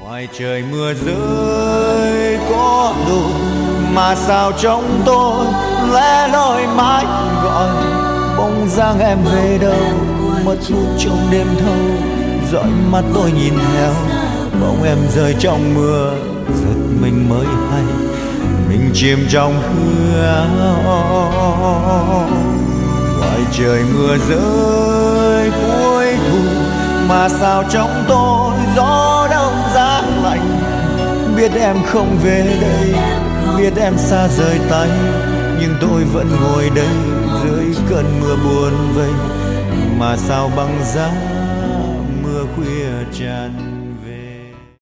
Ngoài trời mưa rơi có đôi mà sao trong tôi lẽ loi mãi gọi bóng dáng em về đâu, mất hút trong đêm thâu. Dõi mắt tôi nhìn theo bóng em rơi trong mưa, giật mình mới hay mình chìm trong hư ảo. Ngoài trời mưa rơi cuối thu mà sao trong tôi gió đông giá lạnh. Biết em không về đây, biết em xa rời tay, nhưng tôi vẫn ngồi đây dưới cơn mưa buồn vây. Mà sao băng giá mưa khuya tràn